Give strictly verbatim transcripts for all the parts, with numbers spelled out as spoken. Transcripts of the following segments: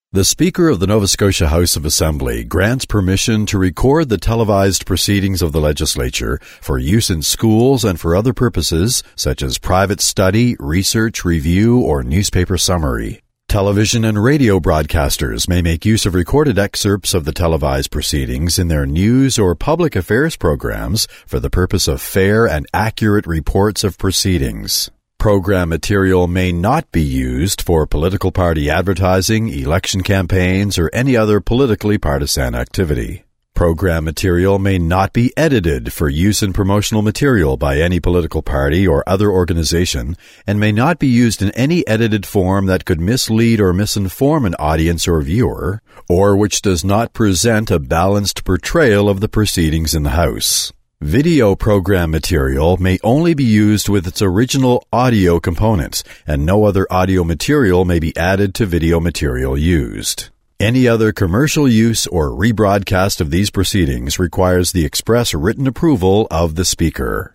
The Speaker of the Nova Scotia House of Assembly grants permission to record the televised proceedings of the legislature for use in schools and for other purposes such as private study, research, review, or newspaper summary. Television and radio broadcasters may make use of recorded excerpts of the televised proceedings in their news or public affairs programs for the purpose of fair and accurate reports of proceedings. Program material may not be used for political party advertising, election campaigns, or any other politically partisan activity. Program material may not be edited for use in promotional material by any political party or other organization, and may not be used in any edited form that could mislead or misinform an audience or viewer, or which does not present a balanced portrayal of the proceedings in the House. Video program material may only be used with its original audio components, and no other audio material may be added to video material used. Any other commercial use or rebroadcast of these proceedings requires the express written approval of the Speaker.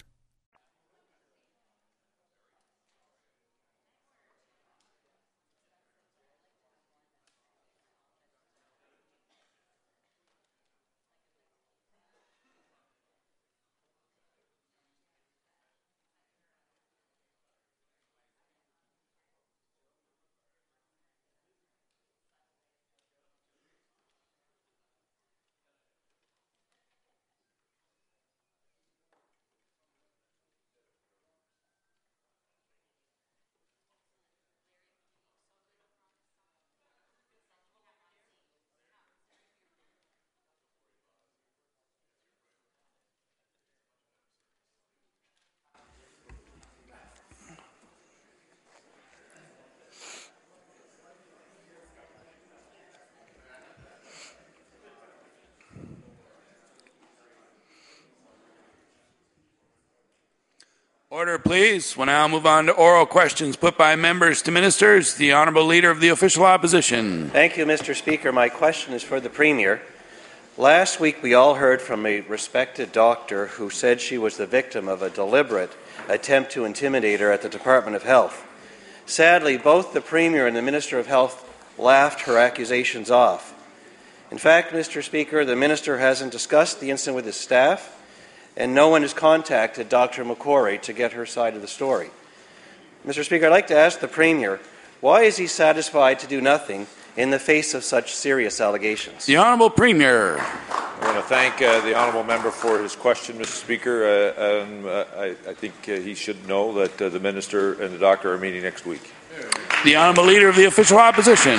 Order, please. We'll now move on to oral questions put by members to ministers. The Honourable Leader of the Official Opposition. Thank you, Mister Speaker. My question is for the Premier. Last week we all heard from a respected doctor who said she was the victim of a deliberate attempt to intimidate her at the Department of Health. Sadly, both the Premier and the Minister of Health laughed her accusations off. In fact, Mister Speaker, the Minister hasn't discussed the incident with his staff, and no one has contacted Doctor McQuarrie to get her side of the story. Mister Speaker, I'd like to ask the Premier, why is he satisfied to do nothing in the face of such serious allegations? The Honourable Premier. I want to thank uh, the Honourable Member for his question, Mister Speaker. Uh, um, uh, I, I think uh, he should know that uh, the Minister and the Doctor are meeting next week. The Honourable Leader of the Official Opposition.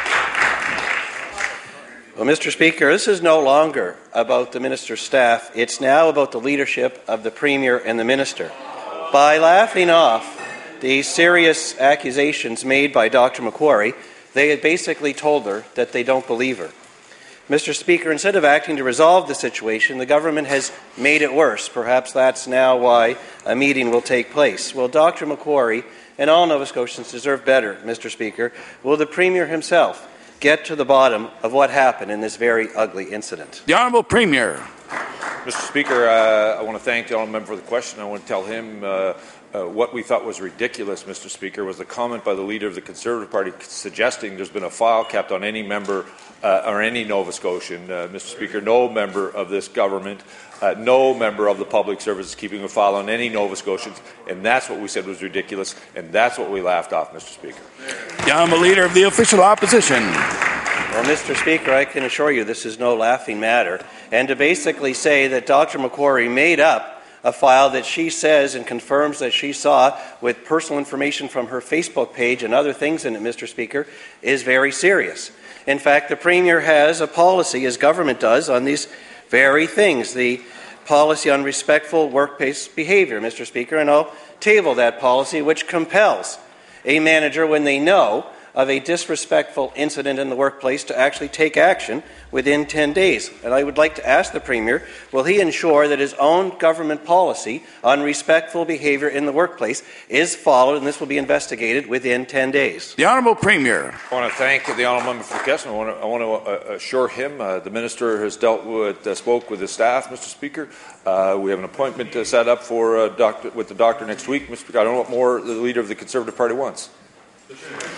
Well, Mister Speaker, this is no longer about the Minister's staff. It's now about the leadership of the Premier and the Minister. By laughing off the serious accusations made by Doctor McQuarrie, they had basically told her that they don't believe her. Mister Speaker, instead of acting to resolve the situation, the government has made it worse. Perhaps that's now why a meeting will take place. Well, Doctor McQuarrie and all Nova Scotians deserve better, Mister Speaker. Will the Premier himself get to the bottom of what happened in this very ugly incident? The Honourable Premier. Mister Speaker, uh, I want to thank the Honourable Member for the question. I want to tell him uh, uh, what we thought was ridiculous, Mister Speaker, was the comment by the Leader of the Conservative Party suggesting there's been a file kept on any member uh, or any Nova Scotian. Uh, Mister Speaker, no member of this government, uh, no member of the public service is keeping a file on any Nova Scotians, and that's what we said was ridiculous, and that's what we laughed off, Mister Speaker. The Honourable Leader of the Official Opposition. Well, Mister Speaker, I can assure you this is no laughing matter. And to basically say that Doctor McQuarrie made up a file that she says and confirms that she saw with personal information from her Facebook page and other things in it, Mister Speaker, is very serious. In fact, the Premier has a policy, as government does, on these very things, the policy on respectful workplace behaviour, Mister Speaker, and I'll table that policy, which compels a manager, when they know of a disrespectful incident in the workplace, to actually take action within ten days. And I would like to ask the Premier, will he ensure that his own government policy on respectful behaviour in the workplace is followed, and this will be investigated within ten days? The Honourable Premier. I want to thank the Honourable Member for the question. I want to, I want to uh, assure him uh, the Minister has dealt with, uh, spoke with his staff, Mister Speaker. Uh, we have an appointment uh, set up for uh, doctor, with the Doctor next week, Mister Speaker. I don't know what more the Leader of the Conservative Party wants.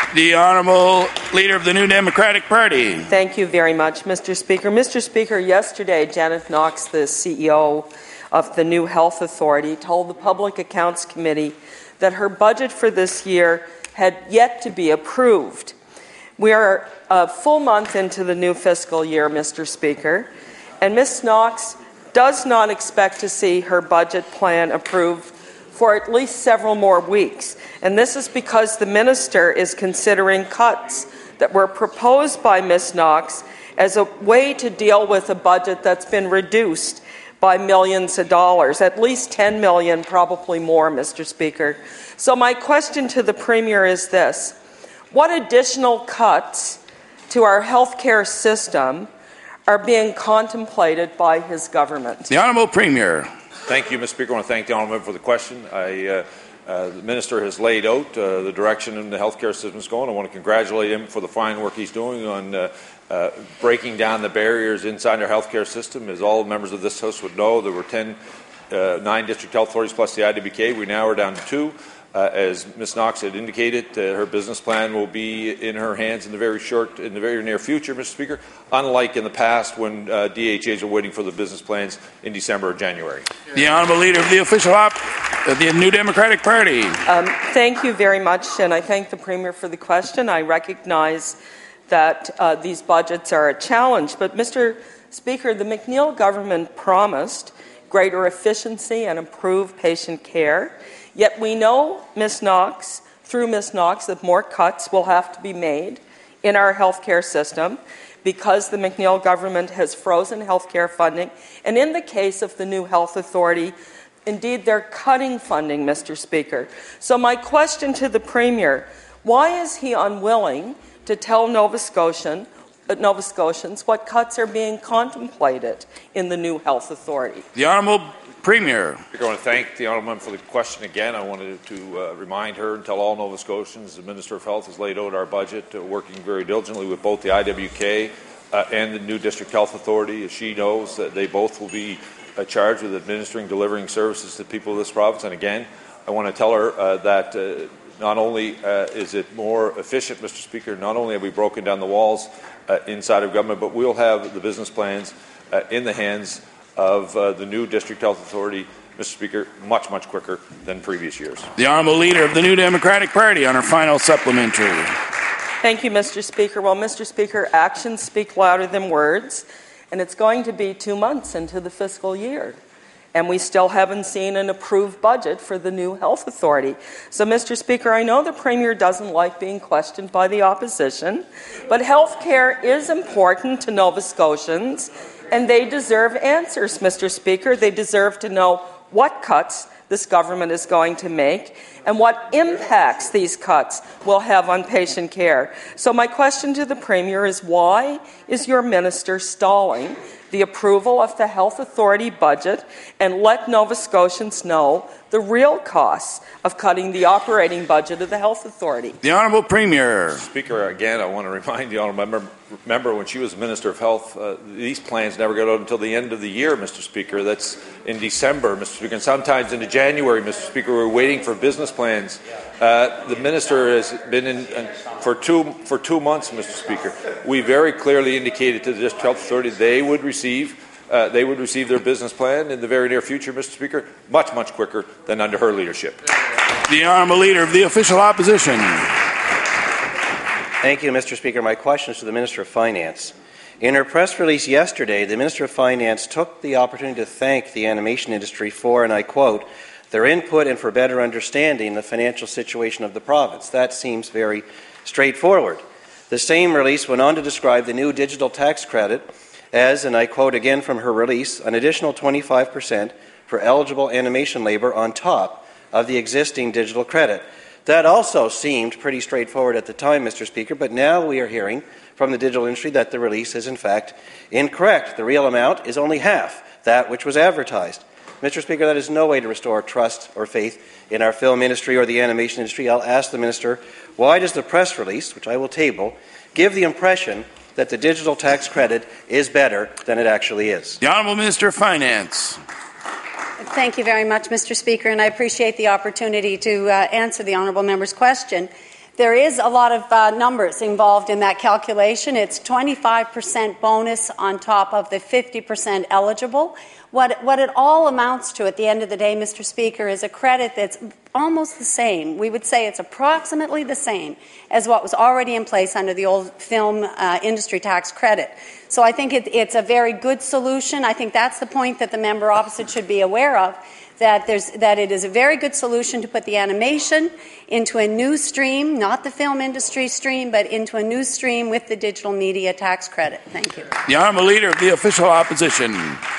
The Honourable Leader of the New Democratic Party. Thank you very much, Mister Speaker. Mister Speaker, yesterday, Janet Knox, the C E O of the New Health Authority, told the Public Accounts Committee that her budget for this year had yet to be approved. We are a full month into the new fiscal year, Mister Speaker, and Miz Knox does not expect to see her budget plan approved for at least several more weeks. And this is because the minister is considering cuts that were proposed by Miz Knox as a way to deal with a budget that's been reduced by millions of dollars, at least ten million, probably more, Mister Speaker. So my question to the Premier is this: what additional cuts to our healthcare system are being contemplated by his government? The Honourable Premier. Thank you, Mister Speaker. I want to thank the honourable member for the question. I, uh, uh, the minister has laid out uh, the direction in the healthcare system is going. I want to congratulate him for the fine work he's doing on uh, uh, breaking down the barriers inside our healthcare system. As all members of this House would know, there were ten, uh, nine district health authorities plus the I D B K. We now are down to two. Uh, as Miz Knox had indicated, uh, her business plan will be in her hands in the very short, in the very near future, Mister Speaker, unlike in the past when uh, D H As are waiting for the business plans in December or January. The Honourable Leader of the Official Op of the New Democratic Party. Um, thank you very much, and I thank the Premier for the question. I recognize that uh, these budgets are a challenge, but Mister Speaker, the McNeil government promised greater efficiency and improved patient care. Yet we know, Miz Knox, through Miz Knox, that more cuts will have to be made in our healthcare system because the McNeil government has frozen healthcare funding. And in the case of the New Health Authority, indeed, they're cutting funding, Mister Speaker. So my question to the Premier, why is he unwilling to tell Nova Scotian, uh, Nova Scotians what cuts are being contemplated in the New Health Authority? The Honourable Premier. I want to thank the honourable member for the question again. I wanted to uh, remind her and tell all Nova Scotians the Minister of Health has laid out our budget, uh, working very diligently with both the I W K uh, and the new District Health Authority. As she knows, that they both will be uh, charged with administering, delivering services to people of this province. And again, I want to tell her uh, that uh, not only uh, is it more efficient, Mister Speaker, not only have we broken down the walls uh, inside of government, but we'll have the business plans uh, in the hands of uh, the new District Health Authority, Mister Speaker, much, much quicker than previous years. The Honourable Leader of the New Democratic Party on her final supplementary. Thank you, Mister Speaker. Well, Mister Speaker, actions speak louder than words, and it's going to be two months into the fiscal year, and we still haven't seen an approved budget for the New Health Authority. So, Mister Speaker, I know the Premier doesn't like being questioned by the opposition, but health care is important to Nova Scotians, and they deserve answers, Mister Speaker. They deserve to know what cuts this government is going to make and what impacts these cuts will have on patient care. So my question to the Premier is, why is your minister stalling the approval of the Health Authority budget and let Nova Scotians know the real costs of cutting the operating budget of the Health Authority? The Honourable Premier. Speaker, again, I want to remind the honourable member, member when she was Minister of Health, uh, these plans never got out until the end of the year, Mister Speaker. That's in December, Mister Speaker, and sometimes into January, Mister Speaker. We're waiting for business plans. Uh, the minister has been in uh, for two for two months, Mister Speaker. We very clearly indicated to the District Health Authority they would receive uh, they would receive their business plan in the very near future, Mister Speaker, much much quicker than under her leadership. The Honourable Leader of the Official Opposition. Thank you, Mister Speaker. My question is to the Minister of Finance. In her press release yesterday, the Minister of Finance took the opportunity to thank the animation industry for, and I quote, their input and for better understanding the financial situation of the province. That seems very straightforward. The same release went on to describe the new digital tax credit as, and I quote again from her release, an additional twenty-five percent for eligible animation labour on top of the existing digital credit. That also seemed pretty straightforward at the time, Mister Speaker, but now we are hearing from the digital industry that the release is in fact incorrect. The real amount is only half that which was advertised. Mister Speaker, that is no way to restore trust or faith in our film industry or the animation industry. I'll ask the Minister, why does the press release, which I will table, give the impression that the digital tax credit is better than it actually is? The Honourable Minister of Finance. Thank you very much, Mister Speaker, and I appreciate the opportunity to uh, answer the honourable member's question. there is a lot of uh, numbers involved in that calculation. It's twenty-five percent bonus on top of the fifty percent eligible. What, what it all amounts to at the end of the day, Mister Speaker, is a credit that's almost the same. We would say it's approximately the same as what was already in place under the old film uh, industry tax credit. So I think it, it's a very good solution. I think that's the point that the member opposite should be aware of, that, there's, that it is a very good solution to put the animation into a new stream, not the film industry stream, but into a new stream with the digital media tax credit. Thank you. The Honourable Leader of the Official Opposition.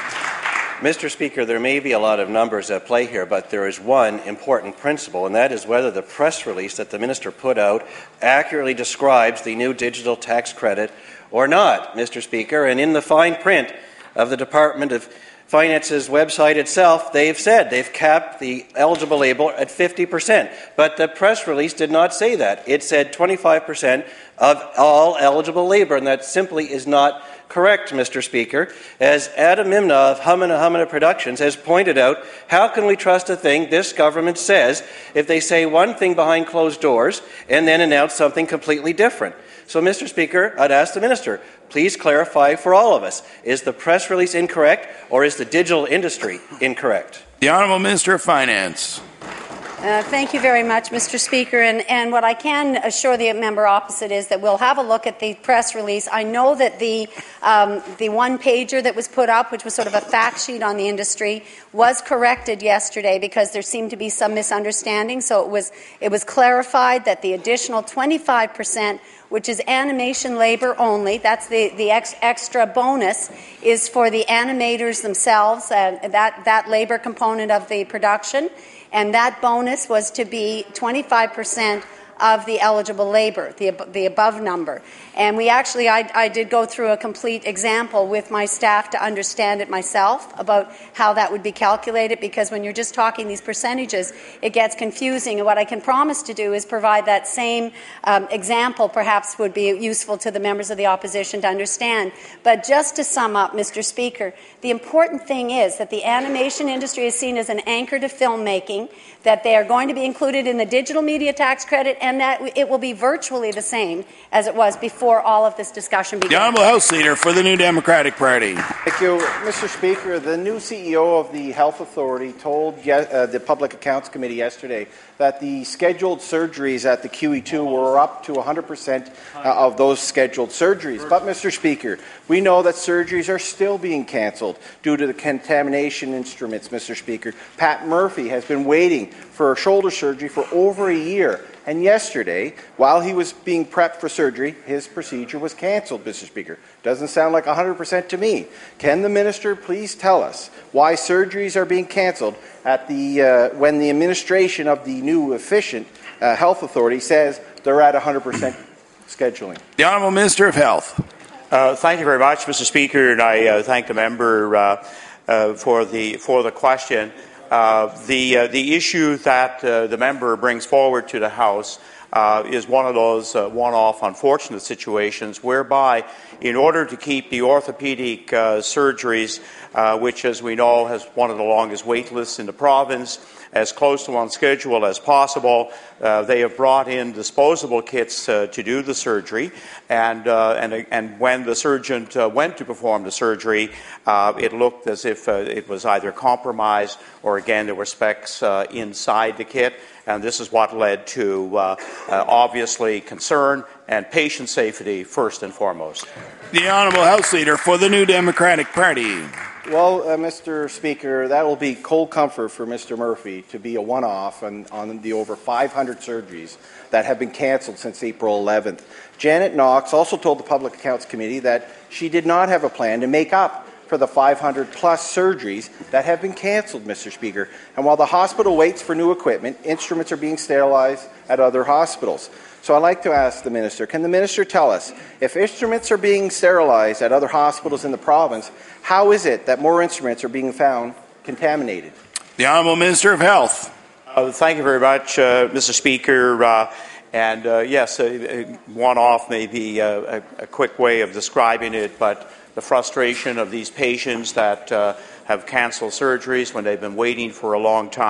Mister Speaker, there may be a lot of numbers at play here, but there is one important principle, and that is whether the press release that the minister put out accurately describes the new digital tax credit or not, Mister Speaker. And in the fine print of the Department of Finance's website itself, they've said they've capped the eligible labor at fifty percent. But the press release did not say that. It said twenty-five percent of all eligible labor, and that simply is not correct, Mister Speaker. As Adam Mimna of Humana Humana Productions has pointed out, how can we trust a thing this government says if they say one thing behind closed doors and then announce something completely different? So, Mister Speaker, I'd ask the minister, please clarify for all of us, is the press release incorrect or is the digital industry incorrect? The Honourable Minister of Finance. Uh, thank you very much, Mister Speaker. And, and what I can assure the member opposite is that we'll have a look at the press release. I know that the um, the one-pager that was put up, which was sort of a fact sheet on the industry, was corrected yesterday because there seemed to be some misunderstanding. So it was it was clarified that the additional twenty-five percent, which is animation labor only, that's the, the ex, extra bonus, is for the animators themselves, uh, that, that labor component of the production. And that bonus was to be twenty-five percent of the eligible labor, the, the above number. And we actually, I, I did go through a complete example with my staff to understand it myself about how that would be calculated, because when you're just talking these percentages, it gets confusing. And what I can promise to do is provide that same um, example, perhaps would be useful to the members of the opposition to understand. But just to sum up, Mister Speaker, the important thing is that the animation industry is seen as an anchor to filmmaking, that they are going to be included in the digital media tax credit, and that it will be virtually the same as it was before all of this discussion began. The Honourable House Leader for the New Democratic Party. Thank you, Mister Speaker. The new C E O of the Health Authority told uh, the Public Accounts Committee yesterday that the scheduled surgeries at the Q E two were up to one hundred percent uh, of those scheduled surgeries. But, Mister Speaker, we know that surgeries are still being cancelled due to the contamination instruments, Mister Speaker. Pat Murphy has been waiting for a shoulder surgery for over a year. And yesterday, while he was being prepped for surgery, his procedure was cancelled, Mister Speaker. Doesn't sound like one hundred percent to me. Can the minister please tell us why surgeries are being cancelled at the uh, when the administration of the new efficient uh, health authority says they're at one hundred percent scheduling? The Honourable Minister of Health. Uh, thank you very much, Mister Speaker, and I uh, thank the member uh, uh, for the for the question. Uh, the uh, the issue that uh, the member brings forward to the House uh, is one of those uh, one-off unfortunate situations whereby, in order to keep the orthopedic uh, surgeries, uh, which, as we know, has one of the longest wait lists in the province, as close to on schedule as possible, uh, they have brought in disposable kits uh, to do the surgery, and uh, and and when the surgeon uh, went to perform the surgery, uh, it looked as if uh, it was either compromised or, again, there were specks uh, inside the kit, and this is what led to uh, uh, obviously concern and patient safety first and foremost. The Honourable House Leader for the New Democratic Party. Well, uh, Mister Speaker, that will be cold comfort for Mister Murphy to be a one-off on, on the over five hundred surgeries that have been cancelled since April eleventh. Janet Knox also told the Public Accounts Committee that she did not have a plan to make up for the five hundred plus surgeries that have been cancelled, Mister Speaker. And while the hospital waits for new equipment, instruments are being sterilized at other hospitals. So I'd like to ask the minister, can the minister tell us, if instruments are being sterilized at other hospitals in the province, how is it that more instruments are being found contaminated? The Honourable Minister of Health. Uh, thank you very much, uh, Mister Speaker. Uh, and uh, yes, uh, one-off may be uh, a, a quick way of describing it, but the frustration of these patients that uh, have cancelled surgeries when they've been waiting for a long time.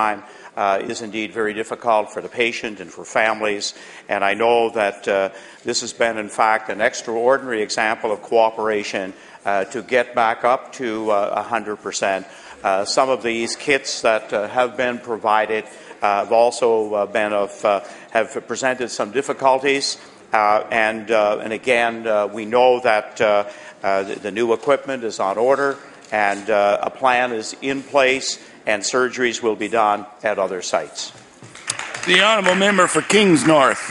uh, is indeed very difficult for the patient and for families. And I know that uh, this has been, in fact, an extraordinary example of cooperation uh, to get back up to uh, one hundred percent. Uh, some of these kits that uh, have been provided uh, have also uh, been of uh, have presented some difficulties. Uh, and, uh, and again, uh, we know that uh, uh, the, the new equipment is on order, and uh, a plan is in place, and surgeries will be done at other sites. The honourable member for Kings North.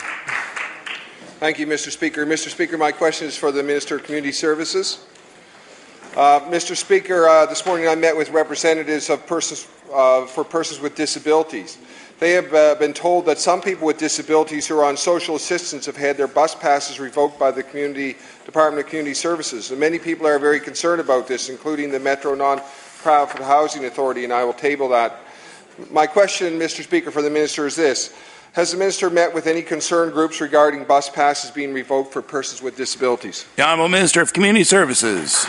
Thank you, Mister Speaker. Mister Speaker, my question is for the Minister of Community Services. Uh, Mister Speaker, uh, this morning I met with representatives of persons, uh, for persons with disabilities. They have uh, been told that some people with disabilities who are on social assistance have had their bus passes revoked by the Community Department of Community Services. And many people are very concerned about this, including the Metro Non-Profit Housing Authority, and I will table that. My question, Mister Speaker, for the Minister is this. Has the Minister met with any concerned groups regarding bus passes being revoked for persons with disabilities? The Honourable Minister of Community Services.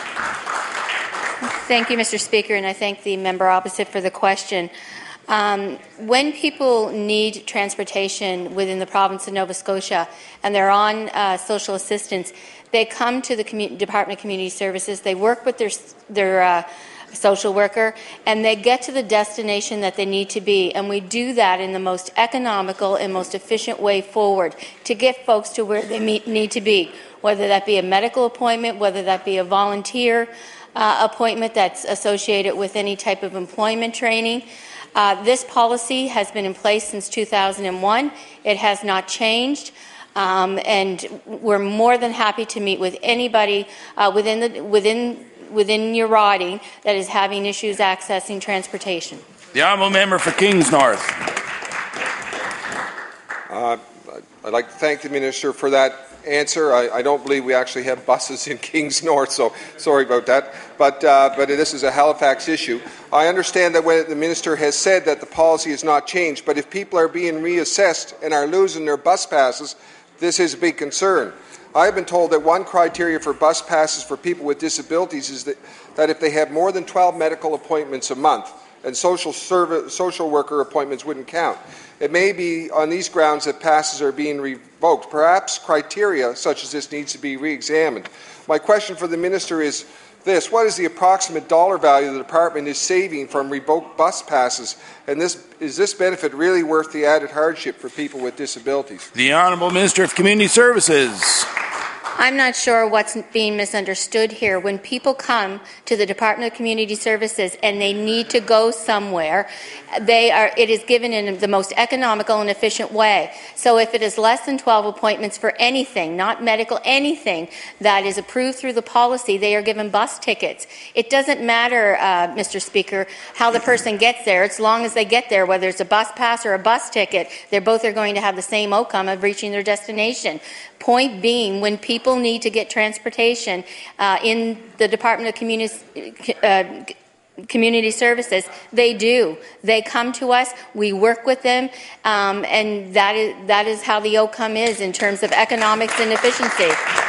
Thank you, Mister Speaker, and I thank the member opposite for the question. Um, when people need transportation within the province of Nova Scotia and they're on uh, social assistance, they come to the Commun- Department of Community Services, they work with their, their uh, social worker, and they get to the destination that they need to be. And we do that in the most economical and most efficient way forward to get folks to where they meet, need to be, whether that be a medical appointment, whether that be a volunteer uh, appointment that's associated with any type of employment training. Uh, this policy has been in place since two thousand one. It has not changed. Um, and we're more than happy to meet with anybody uh, within, the, within, within your riding that is having issues accessing transportation. The honourable member for Kings North. Uh, I'd like to thank the Minister for that answer. I, I don't believe we actually have buses in Kings North, so sorry about that. But, uh, but this is a Halifax issue. I understand that when the Minister has said that the policy has not changed, but if people are being reassessed and are losing their bus passes, this is a big concern. I have been told that one criteria for bus passes for people with disabilities is that, that if they have more than twelve medical appointments a month, and social, service, social worker appointments wouldn't count. It may be on these grounds that passes are being revoked. Perhaps criteria such as this needs to be re-examined. My question for the Minister is this. What is the approximate dollar value the Department is saving from revoked bus passes? And this, is this benefit really worth the added hardship for people with disabilities? The Honourable Minister of Community Services. I'm not sure what's being misunderstood here. When people come to the Department of Community Services and they need to go somewhere, they are, it is given in the most economical and efficient way. So if it is less than twelve appointments for anything, not medical, anything that is approved through the policy, they are given bus tickets. It doesn't matter, uh, Mister Speaker, how the person gets there. As long as they get there, whether it's a bus pass or a bus ticket, they're both are going to have the same outcome of reaching their destination. Point being, when people need to get transportation uh, in the Department of Community, uh, Community Services, they do. They come to us, we work with them, um, and that is, that is how the outcome is in terms of economics and efficiency.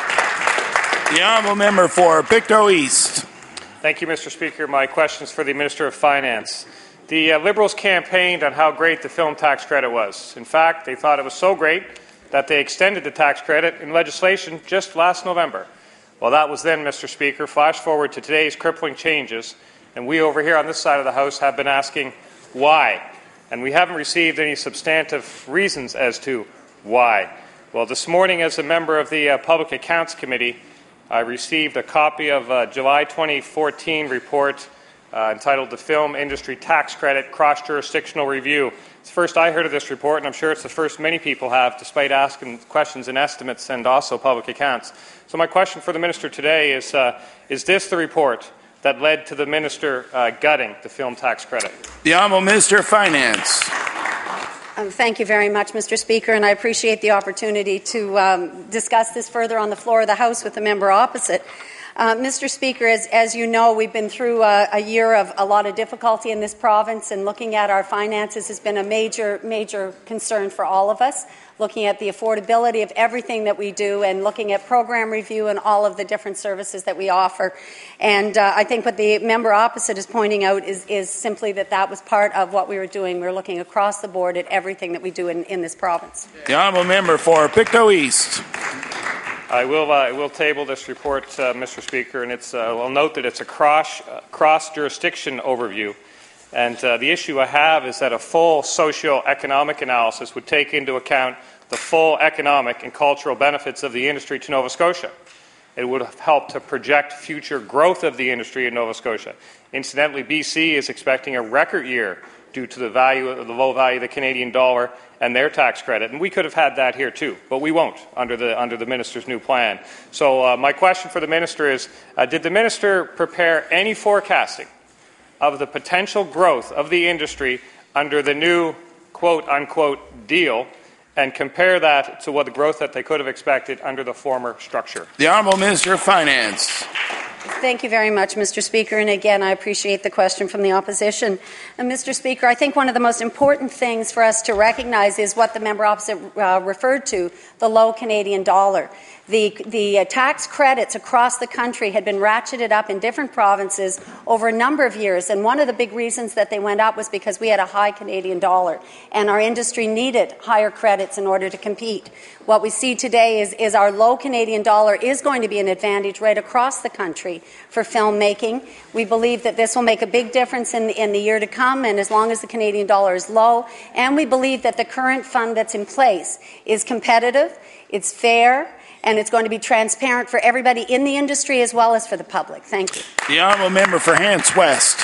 The Honourable Member for Pictou East. Thank you, Mister Speaker. My question is for the Minister of Finance. The uh, Liberals campaigned on how great the film tax credit was. In fact, they thought it was so great that they extended the tax credit in legislation just last November. Well, that was then, Mister Speaker. Flash forward to today's crippling changes, and we over here on this side of the House have been asking why. And we haven't received any substantive reasons as to why. Well, this morning, as a member of the uh, Public Accounts Committee, I received a copy of a July twenty fourteen report uh, entitled The Film Industry Tax Credit Cross-Jurisdictional Review. It's the first I heard of this report, and I'm sure it's the first many people have, despite asking questions and estimates and also public accounts. So my question for the Minister today is, uh, is this the report that led to the Minister uh, gutting the film tax credit? The Honourable Minister of Finance. Um, thank you very much, Mister Speaker, and I appreciate the opportunity to um, discuss this further on the floor of the House with the member opposite. Uh, Mister Speaker, as, as you know, we've been through a, a year of a lot of difficulty in this province, and looking at our finances has been a major, major concern for all of us, looking at the affordability of everything that we do and looking at program review and all of the different services that we offer. And uh, I think what the member opposite is pointing out is, is simply that that was part of what we were doing. We were looking across the board at everything that we do in, in this province. The honourable member for Pictou East. I will, uh, I will table this report, uh, Mister Speaker, and it's, uh, I'll note that it's a cross, uh, cross-jurisdiction overview. And uh, the issue I have is that a full socio-economic analysis would take into account the full economic and cultural benefits of the industry to Nova Scotia. It would help to project future growth of the industry in Nova Scotia. Incidentally, B C is expecting a record year due to the value of the low value of the Canadian dollar and their tax credit, and we could have had that here too, but we won't under the under the minister's new plan. So uh, my question for the minister is: uh, did the minister prepare any forecasting of the potential growth of the industry under the new quote unquote deal, and compare that to what the growth that they could have expected under the former structure? The Honourable Minister of Finance. Thank you very much, Mister Speaker. And again, I appreciate the question from the opposition. And Mister Speaker, I think one of the most important things for us to recognize is what the member opposite uh, referred to, the low Canadian dollar. The, the uh, tax credits across the country had been ratcheted up in different provinces over a number of years, and one of the big reasons that they went up was because we had a high Canadian dollar, and our industry needed higher credits in order to compete. What we see today is, is our low Canadian dollar is going to be an advantage right across the country for filmmaking. We believe that this will make a big difference in, in the year to come, and as long as the Canadian dollar is low, and we believe that the current fund that's in place is competitive, it's fair, and it's going to be transparent for everybody in the industry as well as for the public. Thank you. The honourable member for Hants West.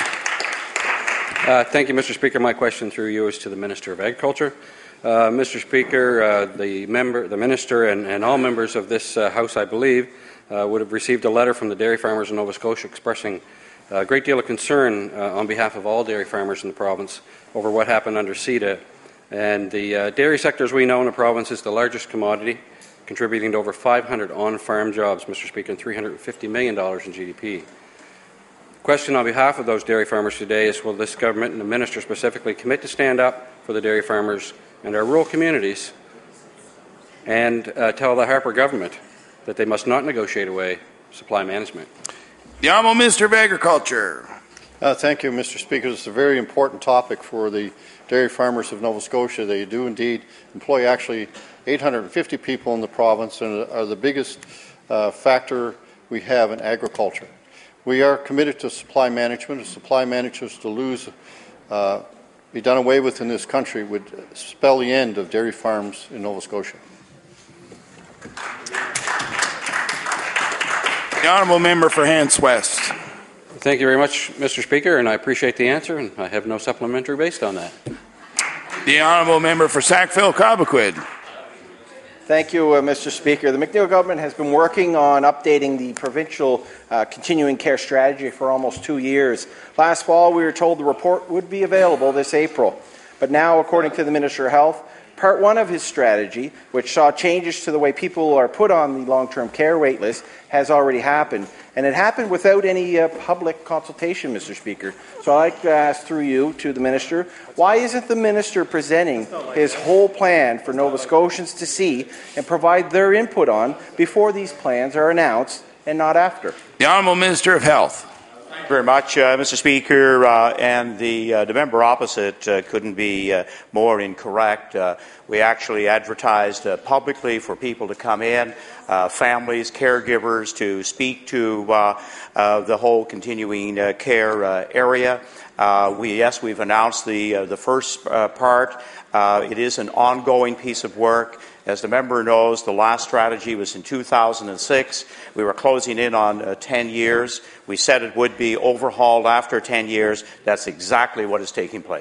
Uh, thank you, Mister Speaker. My question through you is to the Minister of Agriculture. Uh, Mister Speaker, uh, the member, the minister, and, and all members of this uh, House, I believe, uh, would have received a letter from the dairy farmers in Nova Scotia expressing a great deal of concern uh, on behalf of all dairy farmers in the province over what happened under CETA. And the uh, dairy sector, as we know in the province, is the largest commodity, contributing to over five hundred on-farm jobs, Mister Speaker, and three hundred fifty million dollars in G D P. The question on behalf of those dairy farmers today is, will this government and the minister specifically commit to stand up for the dairy farmers and our rural communities and uh, tell the Harper government that they must not negotiate away supply management? The Honourable Minister of Agriculture. Uh, thank you, Mister Speaker. It's a very important topic for the dairy farmers of Nova Scotia. They do indeed employ actually eight hundred fifty people in the province and are the biggest uh, factor we have in agriculture. We are committed to supply management. If supply management to lose, uh, be done away with in this country would spell the end of dairy farms in Nova Scotia. The honourable member for Hants West. Thank you very much, Mister Speaker, and I appreciate the answer, and I have no supplementary based on that. The honourable member for Sackville-Cobequid. Thank you, uh, Mister Speaker. The McNeil government has been working on updating the provincial uh, continuing care strategy for almost two years. Last fall, we were told the report would be available this April. But now, according to the Minister of Health, Part one of his strategy, which saw changes to the way people are put on the long-term care wait list, has already happened. And it happened without any uh, public consultation, Mister Speaker. So I'd like to ask through you to the Minister, why isn't the Minister presenting his whole plan for Nova Scotians to see and provide their input on before these plans are announced and not after? The Honourable Minister of Health. Thank you very much, uh, Mister Speaker, uh, and the, uh, the member opposite uh, couldn't be uh, more incorrect. Uh, we actually advertised uh, publicly for people to come in, uh, families, caregivers, to speak to uh, uh, the whole continuing uh, care uh, area. Uh, we, yes, we've announced the, uh, the first uh, part. Uh, it is an ongoing piece of work. As the member knows, the last strategy was in two thousand six. We were closing in on uh, ten years. We said it would be overhauled after ten years. That's exactly what is taking place.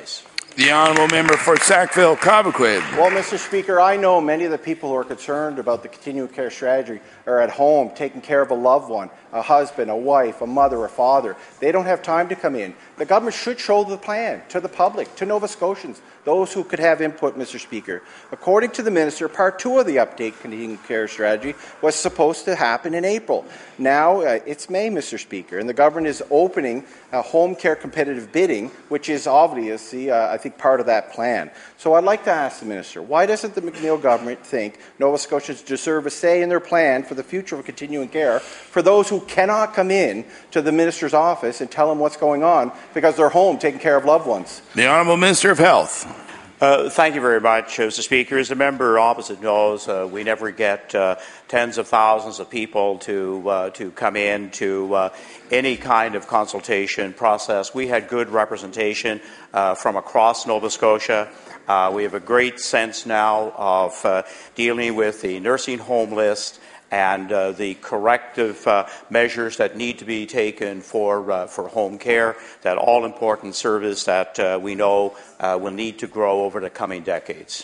The honourable member for Sackville-Cobequid. Well, Mister Speaker, I know many of the people who are concerned about the continuing care strategy are at home taking care of a loved one, a husband, a wife, a mother, a father. They don't have time to come in. The government should show the plan to the public, to Nova Scotians, those who could have input, Mister Speaker. According to the minister, Part two of the update continuing care strategy was supposed to happen in April. Now uh, it's May, Mister Speaker, and the government is opening uh, home care competitive bidding, which is obviously, uh, I think, part of that plan. So I'd like to ask the minister, why doesn't the McNeil government think Nova Scotians deserve a say in their plan for the future of continuing care for those who cannot come in to the minister's office and tell them what's going on because they're home taking care of loved ones? The Honourable Minister of Health. Uh, thank you very much, Mister Speaker. As the member opposite knows, uh, we never get uh, tens of thousands of people to uh, to come in to uh, any kind of consultation process. We had good representation uh, from across Nova Scotia. Uh, we have a great sense now of uh, dealing with the nursing home list and uh, the corrective uh, measures that need to be taken for uh, for home care, that all-important service that uh, we know uh, will need to grow over the coming decades.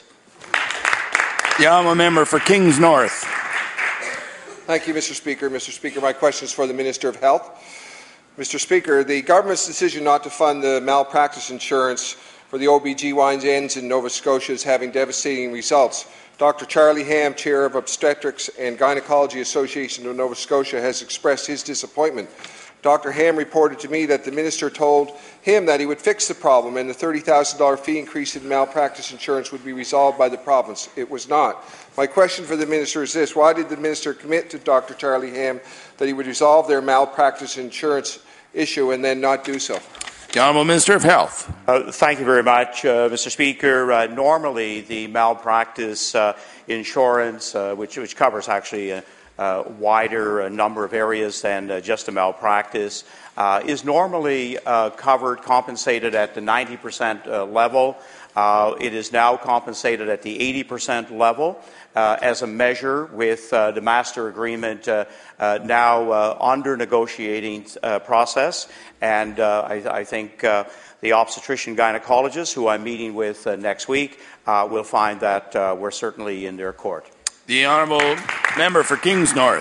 The honourable member for Kings North. Thank you, Mister Speaker. Mister Speaker, my question is for the Minister of Health. Mister Speaker, the government's decision not to fund the malpractice insurance for the O B G Y Ns in Nova Scotia is having devastating results. Doctor Charlie Ham, Chair of Obstetrics and Gynecology Association of Nova Scotia, has expressed his disappointment. Doctor Ham reported to me that the minister told him that he would fix the problem and the thirty thousand dollars fee increase in malpractice insurance would be resolved by the province. It was not. My question for the minister is this: why did the minister commit to Doctor Charlie Ham that he would resolve their malpractice insurance issue and then not do so? The Honourable Minister of Health. Uh, thank you very much, uh, Mister Speaker. Uh, normally, the malpractice uh, insurance, uh, which, which covers actually a, a wider uh, number of areas than uh, just a malpractice, uh, is normally uh, covered, compensated at the ninety percent uh, level. Uh, it is now compensated at the eighty percent level uh, as a measure with uh, the master agreement uh, uh, now uh, under negotiating uh, process. And uh, I, I think uh, the obstetrician gynecologists, who I'm meeting with uh, next week, uh, will find that uh, we're certainly in their court. The honourable member for Kings North.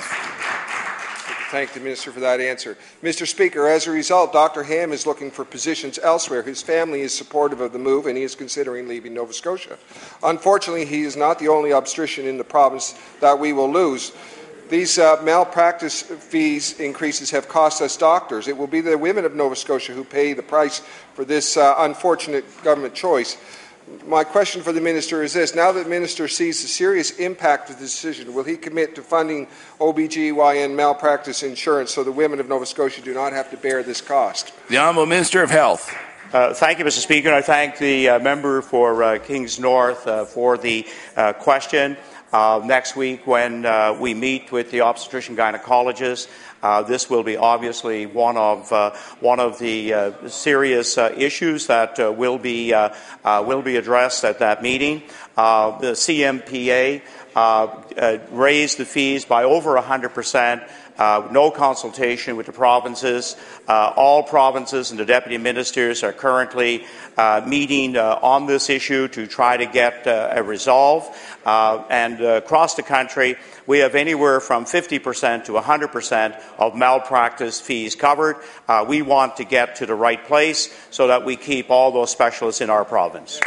Thank the minister for that answer. Mister Speaker, as a result, Doctor Ham is looking for positions elsewhere. His family is supportive of the move, and he is considering leaving Nova Scotia. Unfortunately, he is not the only obstetrician in the province that we will lose. These uh, malpractice fees increases have cost us doctors. It will be the women of Nova Scotia who pay the price for this uh, unfortunate government choice. My question for the minister is this: now that the minister sees the serious impact of the decision, will he commit to funding O B G Y N malpractice insurance so the women of Nova Scotia do not have to bear this cost? The Honourable Minister of Health. Uh, thank you, Mister Speaker. I thank the uh, member for uh, Kings North uh, for the uh, question. Uh, next week, when uh, we meet with the obstetrician gynecologist, uh, this will be obviously one of uh, one of the uh, serious uh, issues that uh, will be uh, uh, will be addressed at that meeting. Uh, the C M P A uh, uh, raised the fees by over one hundred percent. Uh, no consultation with the provinces. Uh, all provinces and the deputy ministers are currently uh, meeting uh, on this issue to try to get uh, a resolve. Uh, and uh, across the country, we have anywhere from fifty percent to one hundred percent of malpractice fees covered. Uh, we want to get to the right place so that we keep all those specialists in our province.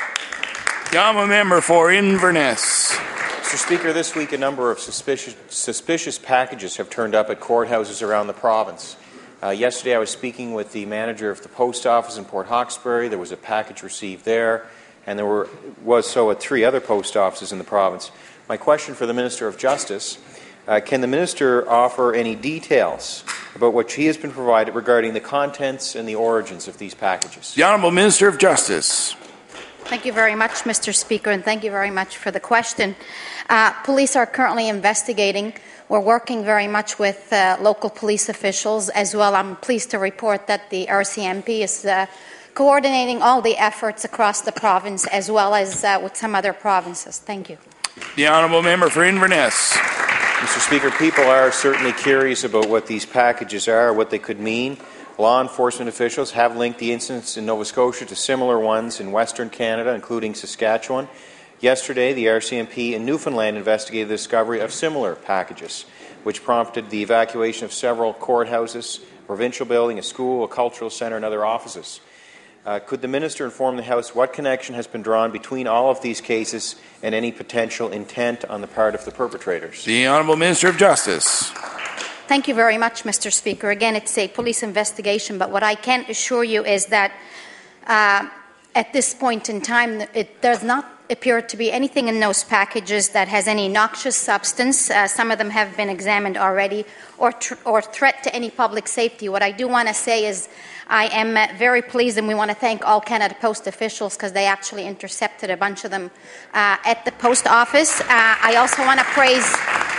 The honourable member for Inverness. Mister Speaker, this week a number of suspicious, suspicious packages have turned up at courthouses around the province. Uh, yesterday I was speaking with the manager of the post office in Port Hawkesbury. There was a package received there, and there were, was so at three other post offices in the province. My question for the Minister of Justice, uh, can the Minister offer any details about what she has been provided regarding the contents and the origins of these packages? The Honourable Minister of Justice. Thank you very much, Mister Speaker, and thank you very much for the question. Uh, police are currently investigating. We're working very much with uh, local police officials as well. I'm pleased to report that the R C M P is uh, coordinating all the efforts across the province as well as uh, with some other provinces. Thank you. The honourable member for Inverness. Mister Speaker, people are certainly curious about what these packages are, what they could mean. Law enforcement officials have linked the incidents in Nova Scotia to similar ones in Western Canada, including Saskatchewan. Yesterday, the R C M P in Newfoundland investigated the discovery of similar packages, which prompted the evacuation of several courthouses, provincial building, a school, a cultural centre, and other offices. Uh, could the minister inform the House what connection has been drawn between all of these cases and any potential intent on the part of the perpetrators? The Honourable Minister of Justice. Thank you very much, Mister Speaker. Again, it's a police investigation, but what I can assure you is that uh, at this point in time, it does not appear to be anything in those packages that has any noxious substance. Uh, some of them have been examined already, or, tr- or threat to any public safety. What I do want to say is I am uh, very pleased, and we want to thank all Canada Post officials because they actually intercepted a bunch of them uh, at the post office. Uh, I also want to praise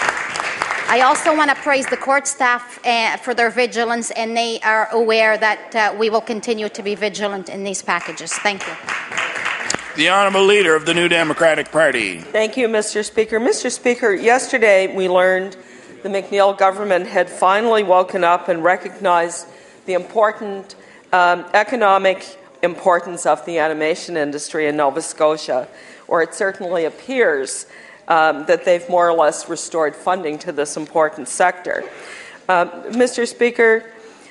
I also want to praise the court staff uh, for their vigilance, and they are aware that uh, we will continue to be vigilant in these packages. Thank you. The Honourable Leader of the New Democratic Party. Thank you, Mister Speaker. Mister Speaker, yesterday we learned the McNeil government had finally woken up and recognized the important um, economic importance of the animation industry in Nova Scotia, or it certainly appears Um, that they've more or less restored funding to this important sector. Um, Mister Speaker,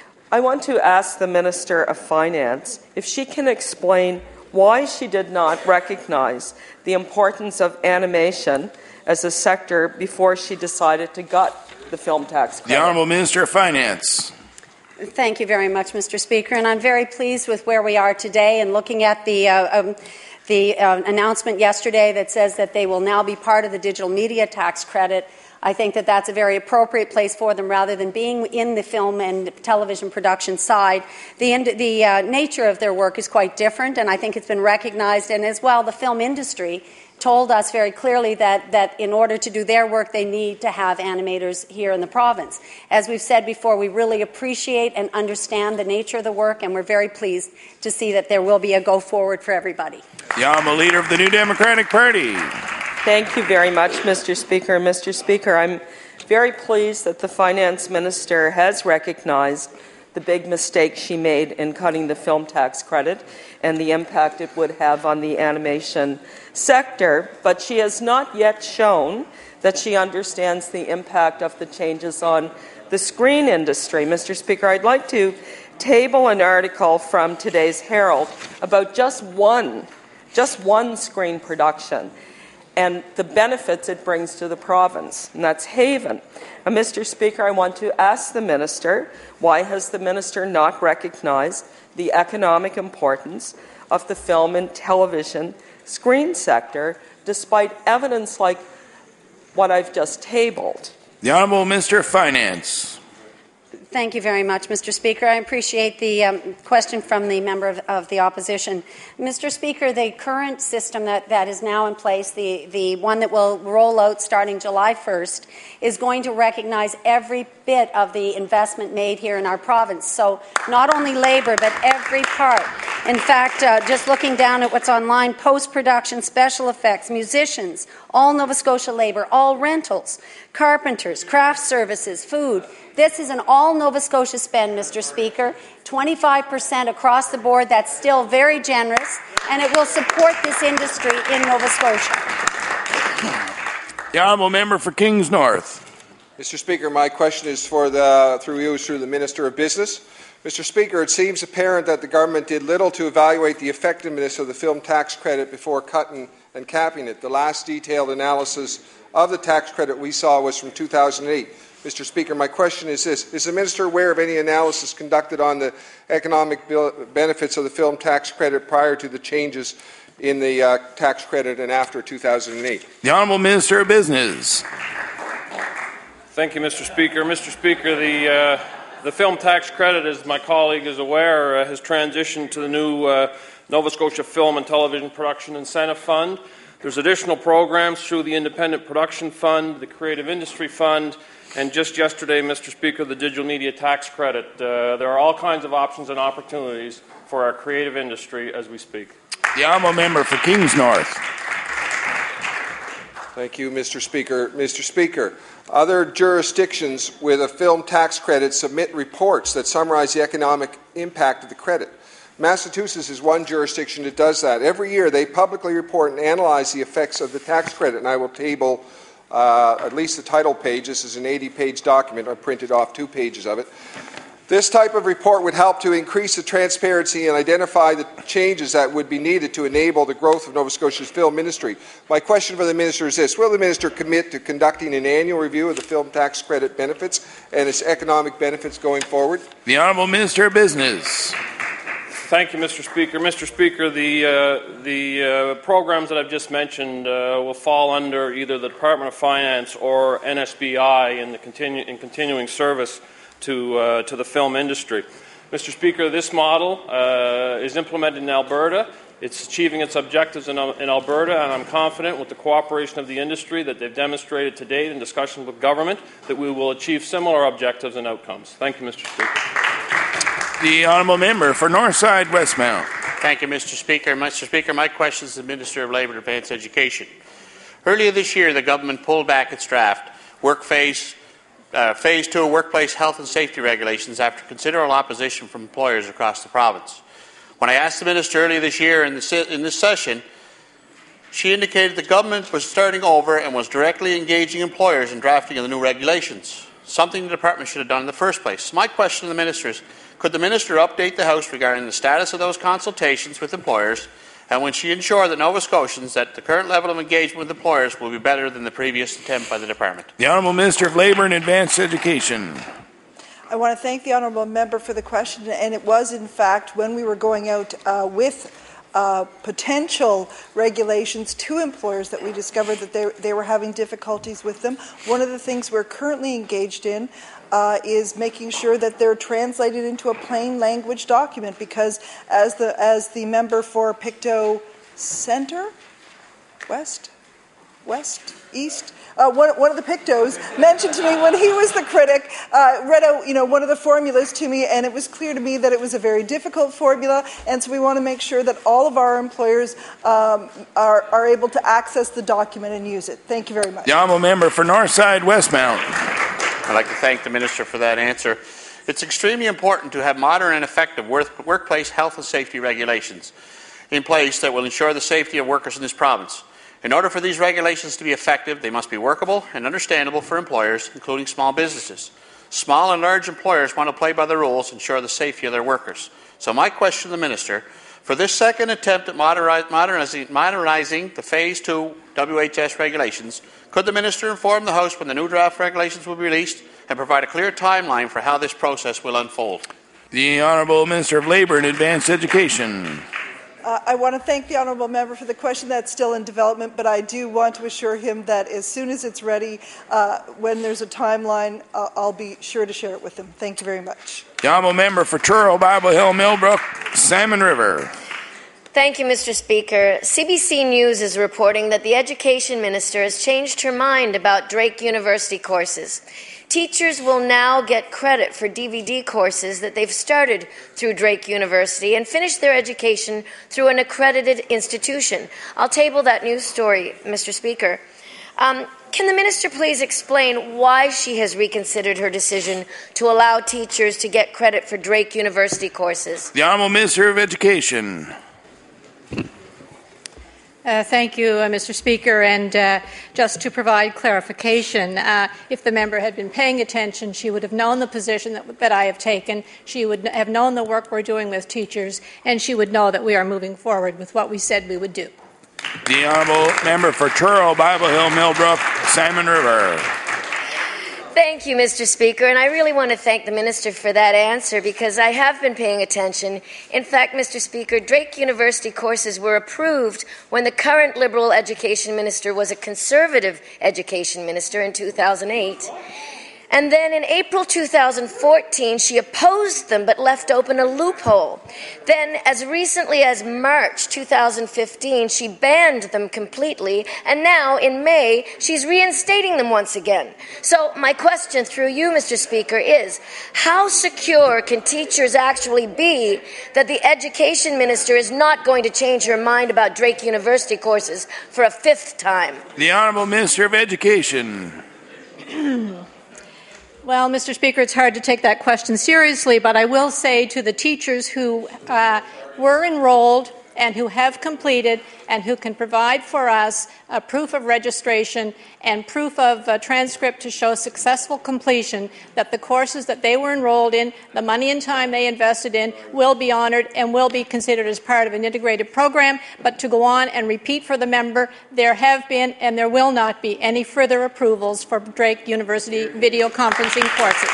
I want to ask the Minister of Finance if she can explain why she did not recognize the importance of animation as a sector before she decided to gut the film tax credit. The Honourable Minister of Finance. Thank you very much, Mister Speaker, and I'm very pleased with where we are today and looking at the uh, um, The uh, announcement yesterday that says that they will now be part of the digital media tax credit. I think that that's a very appropriate place for them rather than being in the film and television production side. The, ind- the uh, nature of their work is quite different, and I think it's been recognized. And as well, the film industry told us very clearly that, that in order to do their work, they need to have animators here in the province. As we've said before, we really appreciate and understand the nature of the work, and we're very pleased to see that there will be a go forward for everybody. The Honourable Leader of the New Democratic Party. Thank you very much, Mister Speaker. Mister Speaker, I'm very pleased that the Finance Minister has recognized the big mistake she made in cutting the film tax credit and the impact it would have on the animation sector, but she has not yet shown that she understands the impact of the changes on the screen industry. Mister Speaker, I'd like to table an article from today's Herald about just one, just one screen production and the benefits it brings to the province, and that's Haven. Uh, Mister Speaker, I want to ask the Minister, why has the Minister not recognized the economic importance of the film and television screen sector, despite evidence like what I've just tabled? The Honourable Minister of Finance. Thank you very much, Mister Speaker. I appreciate the um, question from the member of, of the opposition. Mister Speaker, the current system that, that is now in place, the, the one that will roll out starting July first, is going to recognize every bit of the investment made here in our province. So not only labour, but every part. In fact, uh, just looking down at what's online, post-production, special effects, musicians, all Nova Scotia labour, all rentals, carpenters, craft services, food. This is an all Nova Scotia spend, Mister Speaker, twenty-five percent across the board. That's still very generous, and it will support this industry in Nova Scotia. The Honourable Member for Kings North. Mister Speaker, my question is for the, through you, through the Minister of Business. Mister Speaker, it seems apparent that the government did little to evaluate the effectiveness of the film tax credit before cutting and capping it. The last detailed analysis of the tax credit we saw was from two thousand eight. Mister Speaker, my question is this. Is the Minister aware of any analysis conducted on the economic benefits of the film tax credit prior to the changes in the uh, tax credit and after two thousand eight? The Honourable Minister of Business. Thank you, Mister Speaker. Mister Speaker, the, uh, the film tax credit, as my colleague is aware, uh, has transitioned to the new uh, Nova Scotia Film and Television Production Incentive Fund. There's additional programs through the Independent Production Fund, the Creative Industry Fund, and just yesterday, Mister Speaker, the Digital Media Tax Credit. Uh, there are all kinds of options and opportunities for our creative industry as we speak. The Honourable Member for Kings North. Thank you, Mister Speaker. Mister Speaker, other jurisdictions with a film tax credit submit reports that summarize the economic impact of the credit. Massachusetts is one jurisdiction that does that. Every year they publicly report and analyze the effects of the tax credit, and I will table uh, at least the title page. This is an eighty-page document. I printed off two pages of it. This type of report would help to increase the transparency and identify the changes that would be needed to enable the growth of Nova Scotia's film industry. My question for the Minister is this: will the Minister commit to conducting an annual review of the film tax credit benefits and its economic benefits going forward? The Honourable Minister of Business. Thank you, Mister Speaker. Mister Speaker, the, uh, the uh, programs that I've just mentioned uh, will fall under either the Department of Finance or N S B I in, the continu in continuing service to, uh, to the film industry. Mister Speaker, this model uh, is implemented in Alberta. It's achieving its objectives in, in Alberta, and I'm confident with the cooperation of the industry that they've demonstrated to date in discussions with government that we will achieve similar objectives and outcomes. Thank you, Mister Speaker. The Honourable Member for Northside Westmount. Thank you, Mister Speaker. Mister Speaker, my question is to the Minister of Labour and Advanced Education. Earlier this year, the government pulled back its draft work phase, uh, phase two workplace health and safety regulations after considerable opposition from employers across the province. When I asked the Minister earlier this year in, the, in this session, she indicated the government was starting over and was directly engaging employers in drafting of the new regulations, something the department should have done in the first place. So my question to the Minister is, could the Minister update the House regarding the status of those consultations with employers, and will she ensure that Nova Scotians that the current level of engagement with employers will be better than the previous attempt by the Department? The Honourable Minister of Labour and Advanced Education. I want to thank the Honourable Member for the question, and it was in fact when we were going out uh, with uh, potential regulations to employers that we discovered that they, they were having difficulties with them. One of the things we're currently engaged in Uh, is making sure that they're translated into a plain language document, because as the as the member for Pictou Centre, West, West, East, uh, one, one of the Pictos mentioned to me when he was the critic, uh, read out you know one of the formulas to me, and it was clear to me that it was a very difficult formula, and so we want to make sure that all of our employers um, are, are able to access the document and use it. Thank you very much. The Honourable Member for Northside Westmount. I'd like to thank the Minister for that answer. It's extremely important to have modern and effective work workplace health and safety regulations in place that will ensure the safety of workers in this province. In order for these regulations to be effective, they must be workable and understandable for employers, including small businesses. Small and large employers want to play by the rules and ensure the safety of their workers. So my question to the Minister, for this second attempt at modernizing, modernizing the Phase two W H S regulations, could the Minister inform the House when the new draft regulations will be released and provide a clear timeline for how this process will unfold? The Honourable Minister of Labour and Advanced Education. Uh, I want to thank the Honourable Member for the question. That's still in development, but I do want to assure him that as soon as it's ready, uh, when there's a timeline, uh, I'll be sure to share it with him. Thank you very much. The Honourable Member for Truro, Bible Hill, Millbrook, Salmon River. Thank you, Mister Speaker. C B C News is reporting that the Education Minister has changed her mind about Drake University courses. Teachers will now get credit for D V D courses that they've started through Drake University and finish their education through an accredited institution. I'll table that news story, Mister Speaker. Um, can the Minister please explain why she has reconsidered her decision to allow teachers to get credit for Drake University courses? The Honourable Minister of Education. Uh, thank you, uh, Mister Speaker. And uh, just to provide clarification, uh, if the member had been paying attention, she would have known the position that, that I have taken. She would have known the work we're doing with teachers, and she would know that we are moving forward with what we said we would do. The Honourable Member for Truro, Bible Hill, Millbrook, Salmon River. Thank you, Mister Speaker, and I really want to thank the Minister for that answer because I have been paying attention. In fact, Mister Speaker, Drake University courses were approved when the current Liberal Education Minister was a Conservative Education Minister in two thousand eight. And then in April two thousand fourteen, she opposed them but left open a loophole. Then, as recently as March two thousand fifteen, she banned them completely. And now, in May, she's reinstating them once again. So my question through you, Mister Speaker, is how secure can teachers actually be that the Education Minister is not going to change her mind about Drake University courses for a fifth time? The Honourable Minister of Education. Well, Mister Speaker, it's hard to take that question seriously, but I will say to the teachers who uh, were enrolled and who have completed and who can provide for us a proof of registration and proof of a transcript to show successful completion, that the courses that they were enrolled in, the money and time they invested in, will be honoured and will be considered as part of an integrated program. But to go on and repeat for the member, there have been and there will not be any further approvals for Drake University video conferencing courses.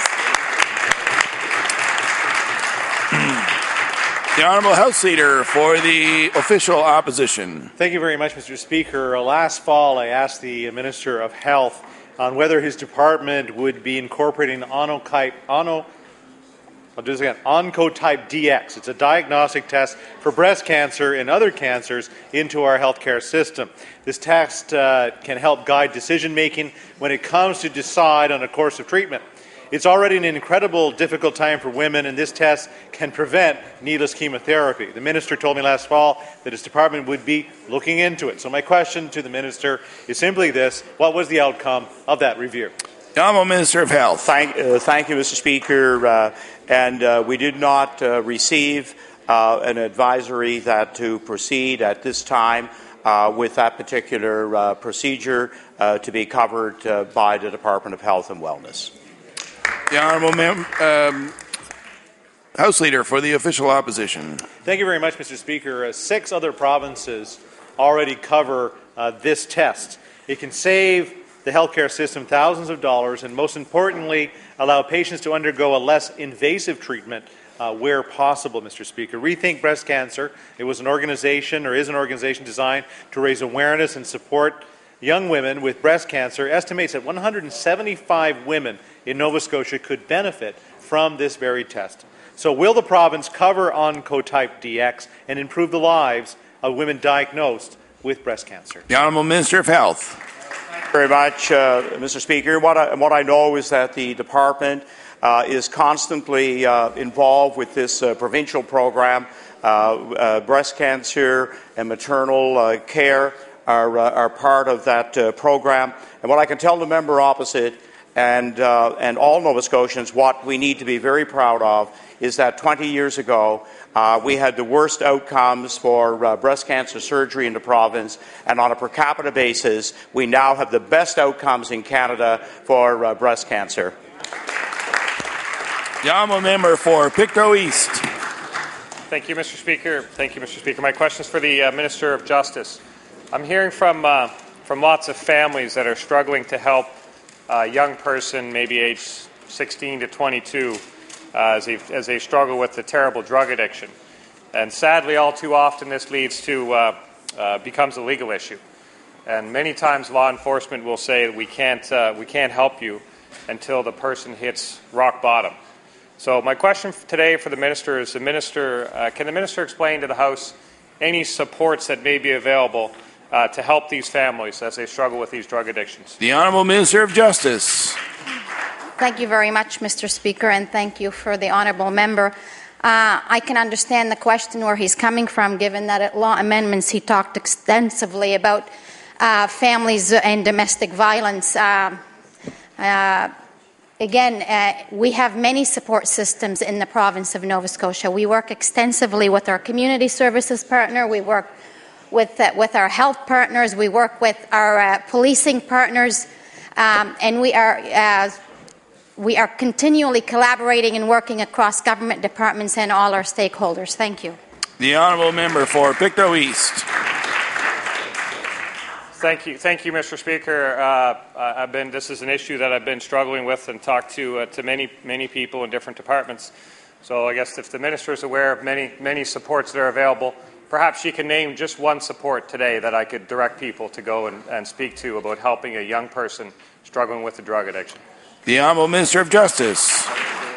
The Honourable House Leader for the Official Opposition. Thank you very much, Mister Speaker. Uh, last fall, I asked the Minister of Health on whether his department would be incorporating Oncotype, ono, I'll do this again, Oncotype D X. It's a diagnostic test for breast cancer and other cancers into our healthcare system. This test uh, can help guide decision-making when it comes to decide on a course of treatment. It's already an incredible, difficult time for women, and this test can prevent needless chemotherapy. The minister told me last fall that his department would be looking into it. So my question to the minister is simply this: what was the outcome of that review? The Honourable Minister of Health. Thank, uh, thank you, Mister Speaker. Uh, and uh, we did not uh, receive uh, an advisory that to proceed at this time uh, with that particular uh, procedure uh, to be covered uh, by the Department of Health and Wellness. The Honourable Mem- um, House Leader for the Official Opposition. Thank you very much, Mister Speaker. Uh, six other provinces already cover uh, this test. It can save the healthcare system thousands of dollars and, most importantly, allow patients to undergo a less invasive treatment uh, where possible, Mister Speaker. Rethink Breast Cancer, it was an organization or is an organization designed to raise awareness and support young women with breast cancer, estimates that one hundred seventy-five women in Nova Scotia could benefit from this very test. So will the province cover Oncotype D X and improve the lives of women diagnosed with breast cancer? The Honourable Minister of Health. Thank you very much, uh, Mister Speaker. What I, what I know is that the department uh, is constantly uh, involved with this uh, provincial program. Uh, uh, breast cancer and maternal uh, care Are, uh, are part of that uh, program. And what I can tell the member opposite and, uh, and all Nova Scotians, what we need to be very proud of is that twenty years ago uh, we had the worst outcomes for uh, breast cancer surgery in the province, and on a per capita basis we now have the best outcomes in Canada for uh, breast cancer. The Honourable Member for Pictou East. Thank you, Mister Speaker. Thank you, Mister Speaker. My question is for the uh, Minister of Justice. I'm hearing from uh, from lots of families that are struggling to help a young person, maybe age sixteen to twenty-two, uh, as, they, as they struggle with the terrible drug addiction. And sadly, all too often, this leads to uh, uh, becomes a legal issue. And many times, law enforcement will say we can't uh, we can't help you until the person hits rock bottom. So my question today for the minister is: the minister uh, can the minister explain to the House any supports that may be available Uh, to help these families as they struggle with these drug addictions? The Honourable Minister of Justice. Thank you very much, Mister Speaker, and thank you for the honourable member. Uh, I can understand the question where he's coming from, given that at law amendments he talked extensively about uh, families and domestic violence. Uh, uh, Again, uh, we have many support systems in the province of Nova Scotia. We work extensively with our community services partner. We work with uh, with our health partners. We work with our uh, policing partners, um, and we are uh, we are continually collaborating and working across government departments and all our stakeholders. Thank you. The Honourable Member for Pictou East. Thank you, thank you, Mister Speaker. Uh, I've been. This is an issue that I've been struggling with and talked to uh, to many many people in different departments. So I guess if the minister is aware of many many supports that are available, perhaps she can name just one support today that I could direct people to go and, and speak to about helping a young person struggling with the drug addiction. The Honourable Minister of Justice.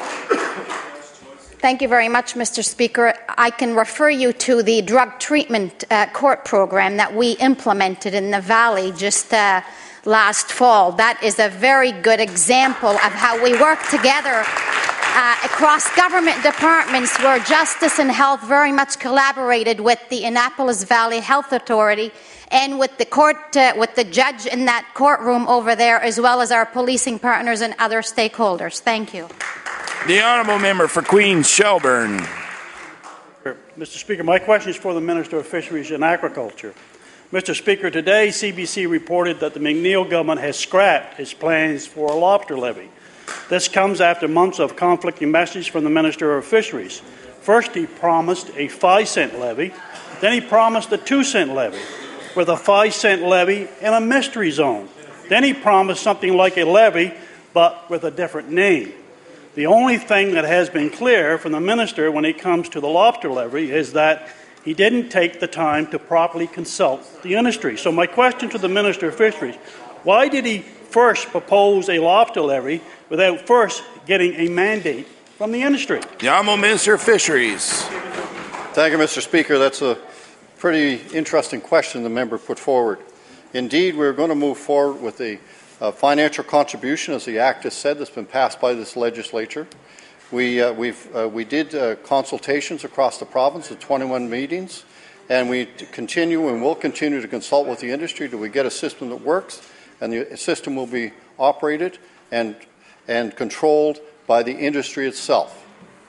Thank you very much, Mister Speaker. I can refer you to the drug treatment uh, court program that we implemented in the Valley just uh, last fall. That is a very good example of how we work together uh, across government departments, where Justice and Health very much collaborated with the Annapolis Valley Health Authority and with the court, uh, with the judge in that courtroom over there, as well as our policing partners and other stakeholders. Thank you. The Honourable Member for Queens Shelburne. Mister Speaker, my question is for the Minister of Fisheries and Agriculture. Mister Speaker, today C B C reported that the McNeil government has scrapped its plans for a lobster levy. This comes after months of conflicting messages from the Minister of Fisheries. First, he promised a five cent levy. Then he promised a two cent levy, with a five cent levy in a mystery zone. Then he promised something like a levy, but with a different name. The only thing that has been clear from the minister when it comes to the lobster levy is that he didn't take the time to properly consult the industry. So my question to the Minister of Fisheries, why did he first propose a lobster levy without first getting a mandate from the industry? The Honourable Minister of Fisheries. Thank you, Mister Speaker. That's a pretty interesting question the member put forward. Indeed, we're going to move forward with a Uh, financial contribution, as the Act has said, that's been passed by this legislature. We, uh, we've, uh, we did uh, consultations across the province at twenty-one meetings, and we continue and will continue to consult with the industry till we get a system that works, and the system will be operated and, and controlled by the industry itself.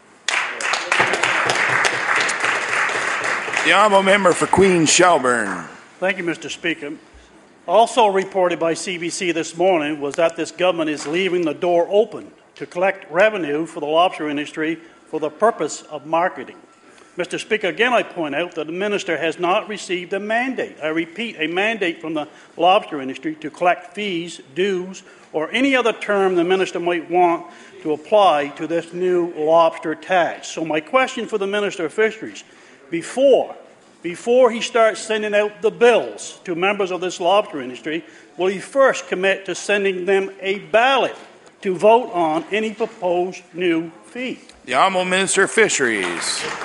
The Honourable Member for Queens Shelburne. Thank you, Mister Speaker. Also reported by C B C this morning was that this government is leaving the door open to collect revenue for the lobster industry for the purpose of marketing. Mister Speaker, again I point out that the minister has not received a mandate. I repeat, a mandate from the lobster industry to collect fees, dues, or any other term the minister might want to apply to this new lobster tax. So my question for the Minister of Fisheries, before Before he starts sending out the bills to members of this lobster industry, will he first commit to sending them a ballot to vote on any proposed new fee? The Honourable Minister of Fisheries.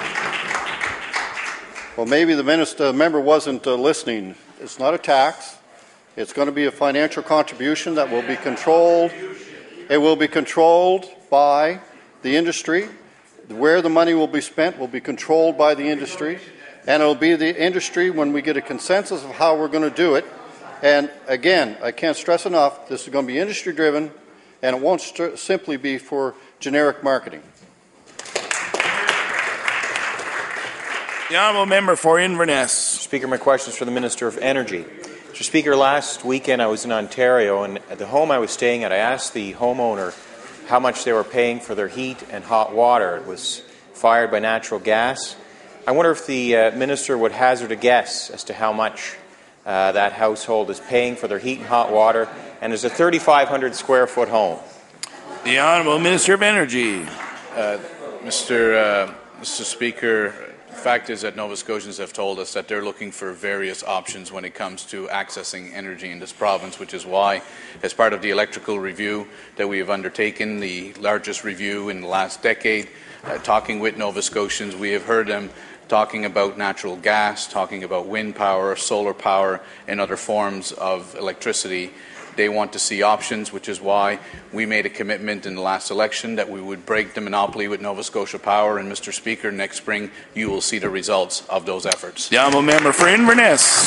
Well, maybe the minister, member wasn't uh, listening. It's not a tax. It's going to be a financial contribution that will be controlled. It will be controlled by the industry. Where the money will be spent will be controlled by the industry. And it will be the industry when we get a consensus of how we're going to do it. And again, I can't stress enough, this is going to be industry-driven, and it won't st- simply be for generic marketing. The Honourable Member for Inverness. Speaker, my question is for the Minister of Energy. Mister Speaker, last weekend I was in Ontario, and at the home I was staying at, I asked the homeowner how much they were paying for their heat and hot water. It was fired by natural gas. I wonder if the uh, minister would hazard a guess as to how much uh, that household is paying for their heat and hot water, and is a thirty-five hundred square foot home. The Honourable Minister of Energy. Uh, Mister Uh, Mister Speaker, the fact is that Nova Scotians have told us that they're looking for various options when it comes to accessing energy in this province, which is why, as part of the electrical review that we have undertaken, the largest review in the last decade, uh, talking with Nova Scotians, we have heard them talking about natural gas, talking about wind power, solar power, and other forms of electricity. They want to see options, which is why we made a commitment in the last election that we would break the monopoly with Nova Scotia Power. And, Mister Speaker, next spring you will see the results of those efforts. The Honourable Member for Inverness.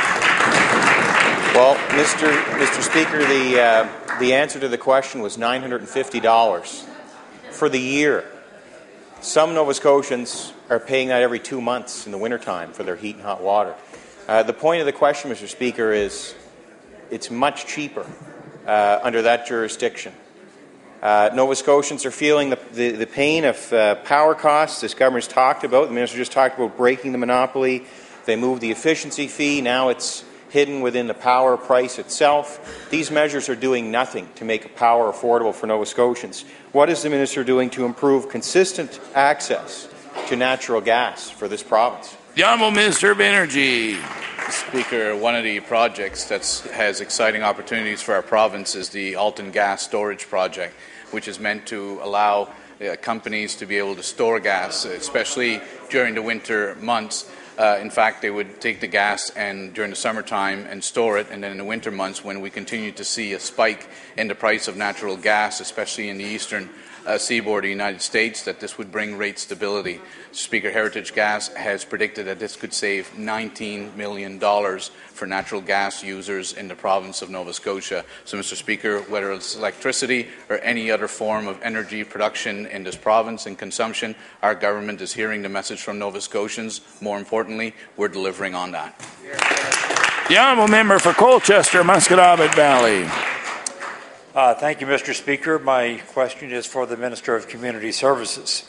Well, Mister Mister Speaker, the, uh, the answer to the question was nine hundred fifty dollars for the year. Some Nova Scotians are paying that every two months in the wintertime for their heat and hot water. Uh, the point of the question, Mister Speaker, is it's much cheaper uh, under that jurisdiction. Uh, Nova Scotians are feeling the, the, the pain of uh, power costs. This government's talked about. The minister just talked about breaking the monopoly. They moved the efficiency fee. Now it's hidden within the power price itself. These measures are doing nothing to make power affordable for Nova Scotians. What is the minister doing to improve consistent access to natural gas for this province? The Honourable Minister of Energy. Speaker, one of the projects that has exciting opportunities for our province is the Alton Gas Storage Project, which is meant to allow uh, companies to be able to store gas, especially during the winter months. Uh, in fact, they would take the gas and during the summertime and store it, and then in the winter months, when we continue to see a spike in the price of natural gas, especially in the eastern uh, seaboard of the United States, that this would bring rate stability. Speaker, Heritage Gas has predicted that this could save nineteen million dollars for natural gas users in the province of Nova Scotia. So, Mister Speaker, whether it's electricity or any other form of energy production in this province and consumption, our government is hearing the message from Nova Scotians. More importantly, we're delivering on that. The honourable member for Colchester, Musquodoboit Valley. Uh, thank you, Mister Speaker. My question is for the Minister of Community Services.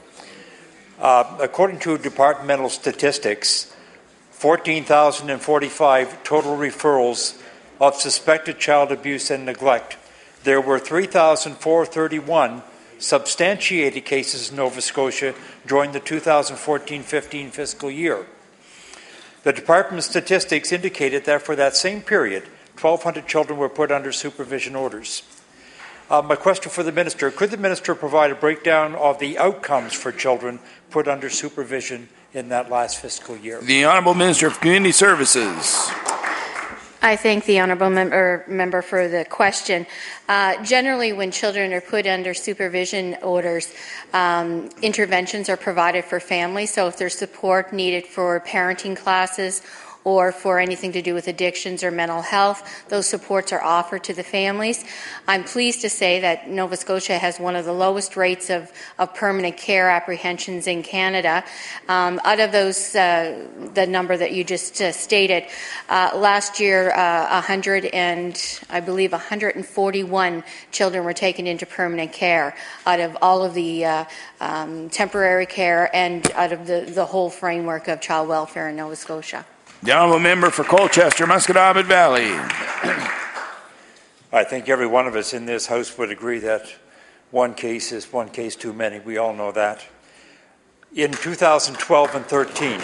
Uh, according to departmental statistics, fourteen thousand forty-five total referrals of suspected child abuse and neglect. There were three thousand four hundred thirty-one substantiated cases in Nova Scotia during the two thousand fourteen fifteen fiscal year. The department's statistics indicated that for that same period, twelve hundred children were put under supervision orders. Uh, my question for the Minister, could the Minister provide a breakdown of the outcomes for children put under supervision in that last fiscal year? The Honourable Minister of Community Services. I thank the honourable member, member for the question. Uh, generally, when children are put under supervision orders, um, interventions are provided for families. So if there's support needed for parenting classes or for anything to do with addictions or mental health, those supports are offered to the families. I'm pleased to say that Nova Scotia has one of the lowest rates of, of permanent care apprehensions in Canada. Um, out of those, uh, the number that you just uh, stated, uh, last year, uh, one hundred and I believe one hundred forty-one children were taken into permanent care out of all of the uh, um, temporary care and out of the, the whole framework of child welfare in Nova Scotia. The honourable member for Colchester, Musquodoboit Valley. I think every one of us in this House would agree that one case is one case too many. We all know that. In two thousand twelve and thirteen,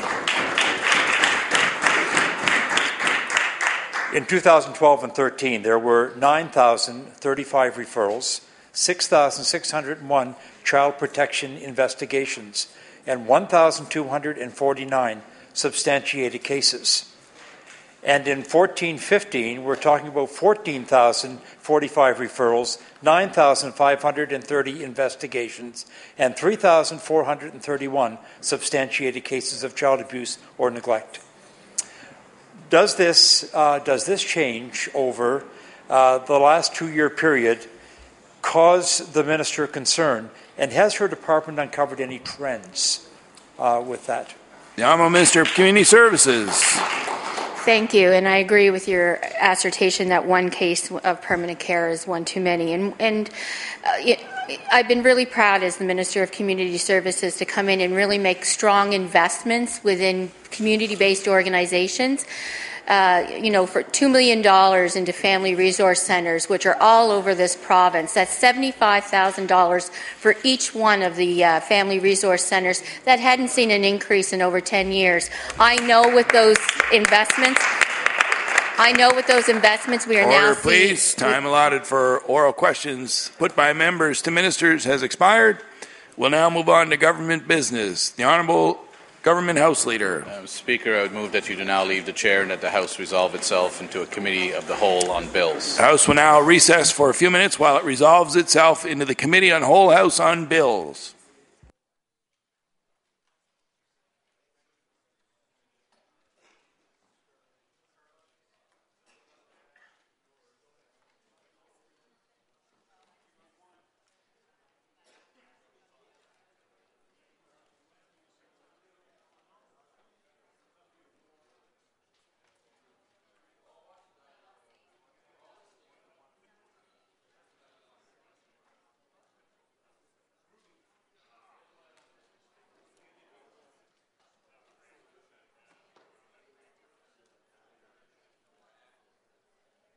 in two thousand twelve and thirteen, there were nine thousand thirty-five referrals, six thousand six hundred one child protection investigations, and one thousand two hundred forty-nine substantiated cases. And in fourteen fifteen, we're talking about fourteen thousand forty-five referrals, nine thousand five hundred thirty investigations, and three thousand four hundred thirty-one substantiated cases of child abuse or neglect. Does this, uh, does this change over uh, the last two-year period cause the Minister concern, and has her department uncovered any trends uh, with that? The Honourable Minister of Community Services. Thank you, and I agree with your assertion that one case of permanent care is one too many. And, and uh, it, I've been really proud as the Minister of Community Services to come in and really make strong investments within community-based organizations. Uh, you know, for two million dollars into family resource centres, which are all over this province. That's seventy-five thousand dollars for each one of the uh, family resource centres that hadn't seen an increase in over ten years. I know with those investments, I know with those investments we are Order, now please. seeing... Time allotted for oral questions put by members to ministers has expired. We'll now move on to government business. The Honourable Government House Leader. Uh, Speaker, I would move that you do now leave the chair and that the House resolve itself into a committee of the whole on bills. The House will now recess for a few minutes while it resolves itself into the Committee on Whole House on Bills.